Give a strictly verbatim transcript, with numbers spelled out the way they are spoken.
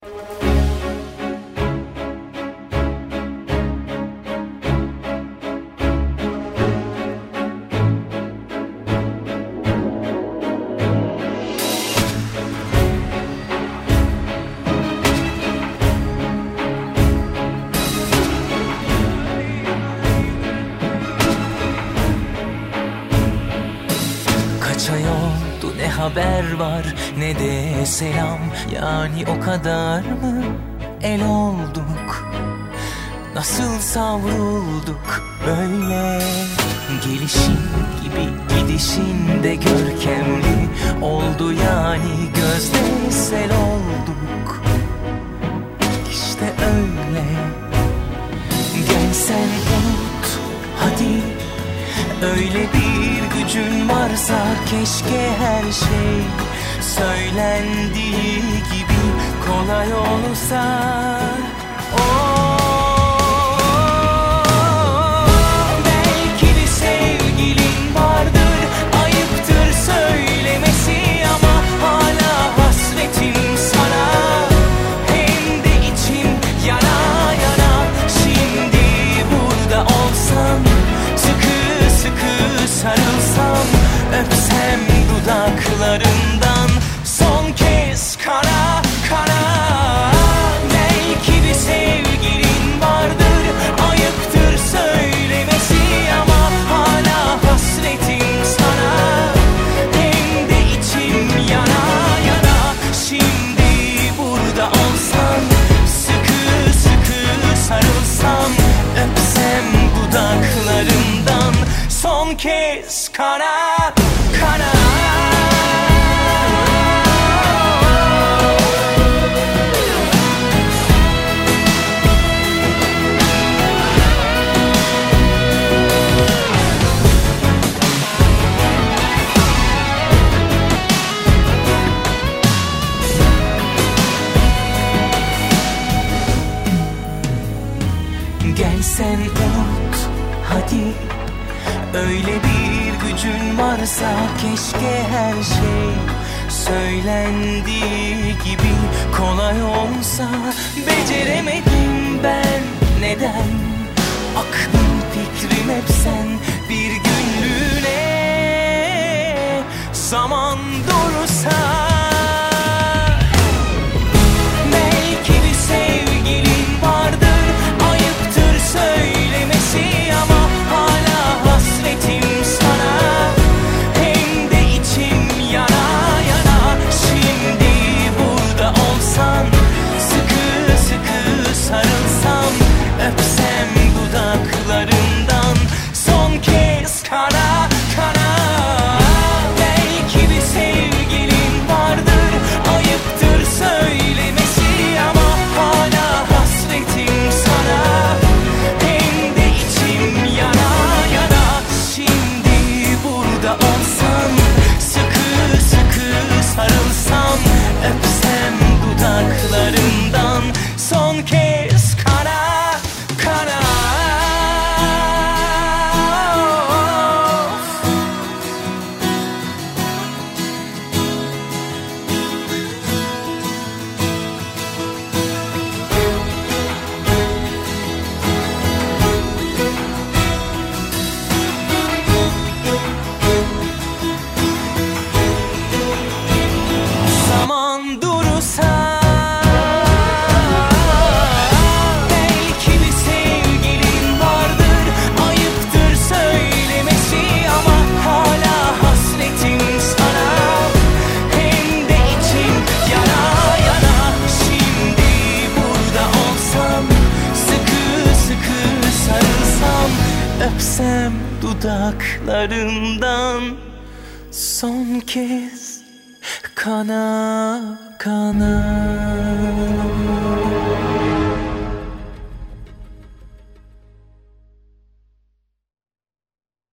Kaç ay oldu, ne haber var ne de selam. Yani o kadar mı el olduk? Nasıl savrulduk böyle? Gelişin gibi gidişin de görkemli oldu, yani gözde sel olduk. İşte öyle. Gel sen unut hadi. Öyle bir gücün varsa keşke her şey söylendiği gibi kolay olsa. Oh, belki bir sevgilin vardır, ayıptır söylemesi ama hala hasretim sana. Hem de içim yana yana. Şimdi burada olsan, sıkı sıkı sarılsam, öpsem dudaklarından son kez kara kara. Belki bir sevgilin vardır, ayıptır söylemesi ama hala hasretim sana. Hem de içim yana yana. Şimdi burada olsan, sıkı sıkı sarılsam, öpsem dudaklarından son kez kana kana. Gel sen unut hadi. Öyle bir gücün varsa keşke her şey söylendiği gibi kolay olsa. Beceremedim ben, neden? Aklım fikrim hep sen. Bir günlüğüne zaman dursa. Belki bir sevgilin vardır, ayıptır söylemesi ama hala hasretim sana. Hem de içim yana yana. Şimdi burada olsan, sıkı sıkı sarılsam, öpsem dudaklarından son kez kana kana. Belki bir sevgilin vardır, ayıptır söylemesi ama hala hasretim sana. Hem de içim yana yana. Şimdi burada olsan, sıkı sıkı sarılsam, öpsem dudaklarından son kez kana kana. Zaman dursa. Belki bir sevgilin vardır, ayıptır söylemesi ama hala hasretim sana. Hem de içim yana yana. Şimdi burada olsam, sıkı sıkı sarılsam, öpsem dudaklarından son kez kana kana.